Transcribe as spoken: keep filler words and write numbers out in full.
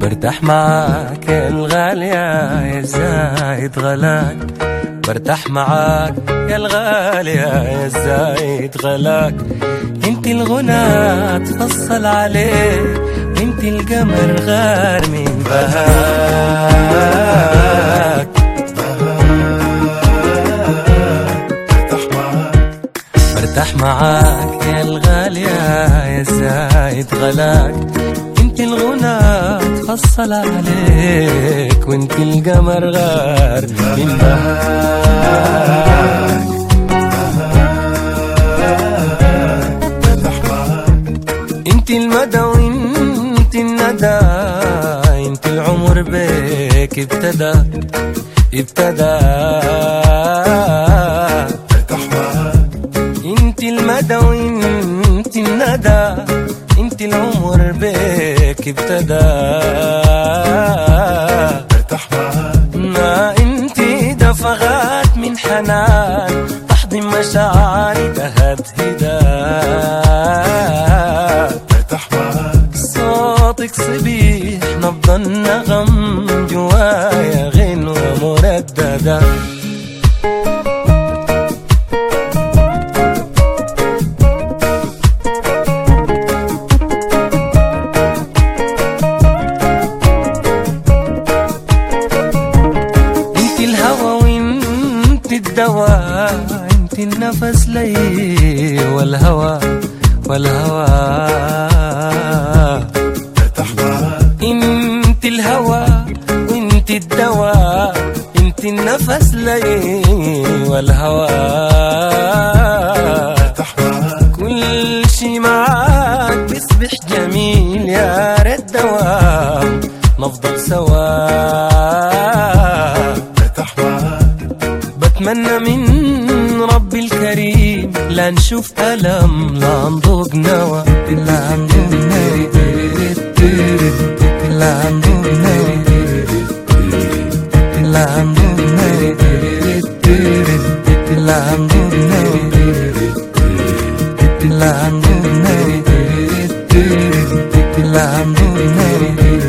برتاح معاك يا الغالية يا زايد غلاك، برتاح معاك يا الغالية يا زايد غلاك. انت الغنى تفصل عليه، انت القمر غار من بهاك. برتاح معاك يا الغالية يا زايد غلاك، انت الغنى تفصل عليك، وانت القمر غار من بهاك. انت المدى وانت الندى، انت العمر بيك ابتدى ابتدى. انت المدى وانت الندى، انت العمر بيك ابتدى. ما انت دفغات من حنان، تحضن مشاعري تهدهدا. صوتك صبيح نبض النغم، جوايا غنوة مرددة. انت الهوى وانت الدواء، انت النفس لي والهوى والهوى. انت الهوى وانت الدواء، انت النفس لي والهوى. كل شي معاك بيصبح جميل، يا ريت دوام نفضل سوا. بتمنى من ربي الكريم لا نشوف ألم، لا نذوق نوى، لا نذوق نوى، لا نذوق نوى، لا نذوق نوى، لا نذوق نوى، لا نذوق نوى، لا نذوق نوى.